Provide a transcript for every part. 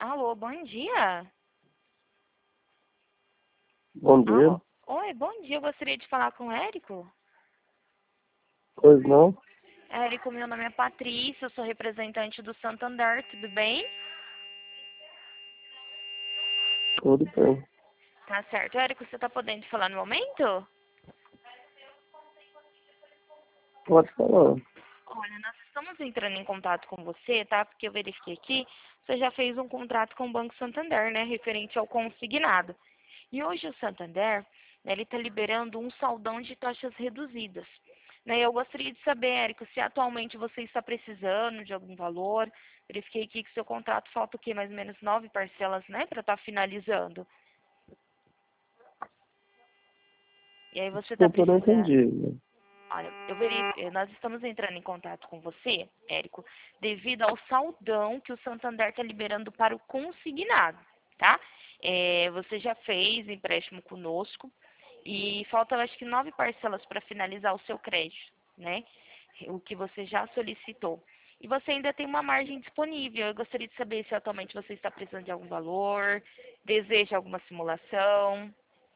Alô, bom dia. Bom dia. Alô. Oi, bom dia. Eu gostaria de falar com o Érico. Pois não? Érico, meu nome é Patrícia, eu sou representante do Santander, tudo bem? Tudo bem. Tá certo. Érico, você tá podendo falar no momento? Pode falar. Olha, nós estamos entrando em contato com você, tá? Porque eu verifiquei aqui, você já fez um contrato com o Banco Santander, né? Referente ao consignado. E hoje o Santander, né, ele está liberando um saldão de taxas reduzidas. Né? Eu gostaria de saber, Érico, se atualmente você está precisando de algum valor. Verifiquei aqui que seu contrato falta o quê? Mais ou menos 9 parcelas, né? Para estar finalizando. E aí você está Desculpa, eu não precisando. entendi, né? Olha, nós estamos entrando em contato com você, Érico, devido ao saldão que o Santander está liberando para o consignado, tá? Você já fez empréstimo conosco e faltam, acho que 9 parcelas para finalizar o seu crédito, né? O que você já solicitou. E você ainda tem uma margem disponível. Eu gostaria de saber se atualmente você está precisando de algum valor, deseja alguma simulação.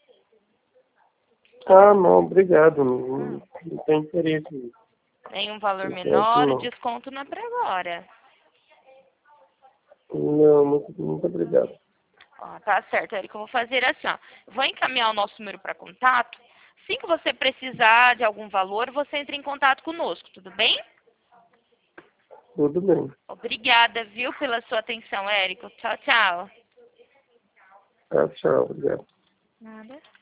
Não, obrigado. Não tem interesse. Em um valor Interesse menor, o não. desconto não é para agora. Não, muito obrigado. Ó, tá certo, Érico. Eu vou fazer assim, ó. Vou encaminhar o nosso número para contato. Assim que você precisar de algum valor, você entra em contato conosco, tudo bem? Tudo bem. Obrigada, viu, pela sua atenção, Érico. Tchau, tchau. Tchau, obrigado. Nada.